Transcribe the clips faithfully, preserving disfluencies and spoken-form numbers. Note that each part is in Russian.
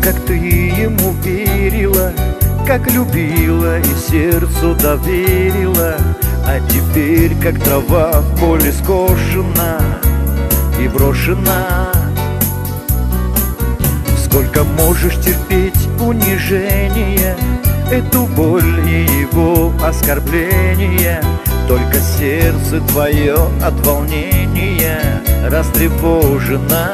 как ты ему верила, как любила и сердцу доверила. А теперь, как трава в поле скошена и брошена. Сколько можешь терпеть унижение, эту боль и его оскорбление? Только сердце твое от волнения растревожено.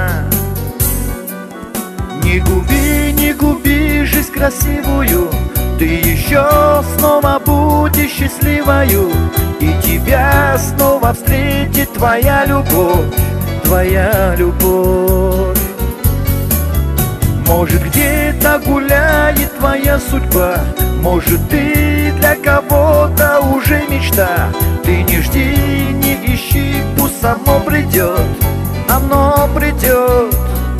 Не губи, не губи жизнь красивую, ты еще снова будешь счастливою, и тебя снова встретит твоя любовь, твоя любовь. Может, где-то гуляет твоя судьба, может, ты для кого-то уже мечта. Ты не жди, не ищи, пусть само придет, оно придет.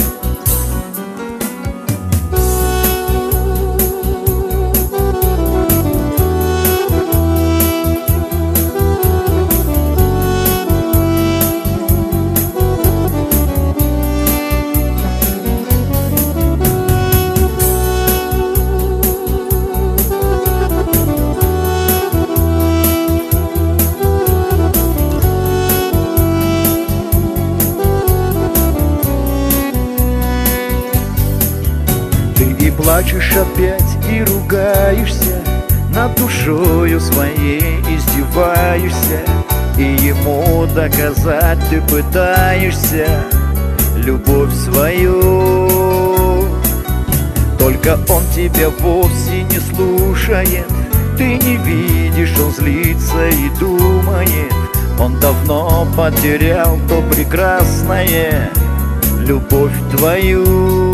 Плачешь опять и ругаешься, над душою своей издеваешься, и ему доказать ты пытаешься любовь свою. Только он тебя вовсе не слушает, ты не видишь, он злится и думает. Он давно потерял то прекрасное, любовь твою.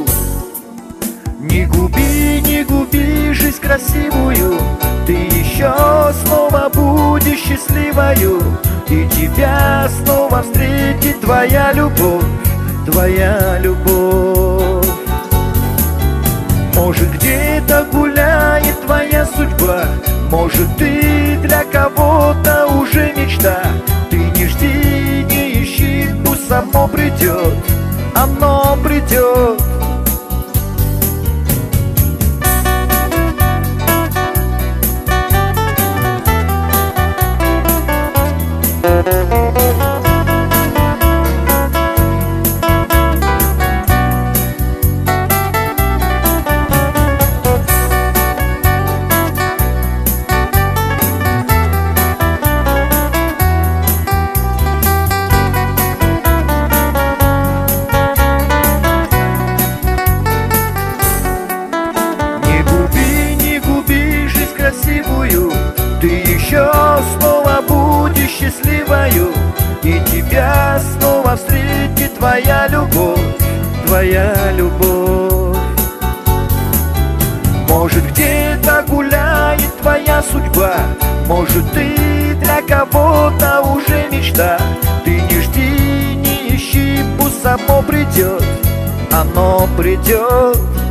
Не губи, не губи жизнь красивую, ты еще снова будешь счастливою, и тебя снова встретит твоя любовь, твоя любовь. Может, где-то гуляет твоя судьба, может, ты для кого-то уже мечта. Ты не жди, не ищи, пусть само придет, оно придет. Ты еще снова будешь счастливою, и тебя снова встретит твоя любовь, твоя любовь. Может, где-то гуляет твоя судьба, может, ты для кого-то уже мечта. Ты не жди, не ищи, пусть само придет, оно придет.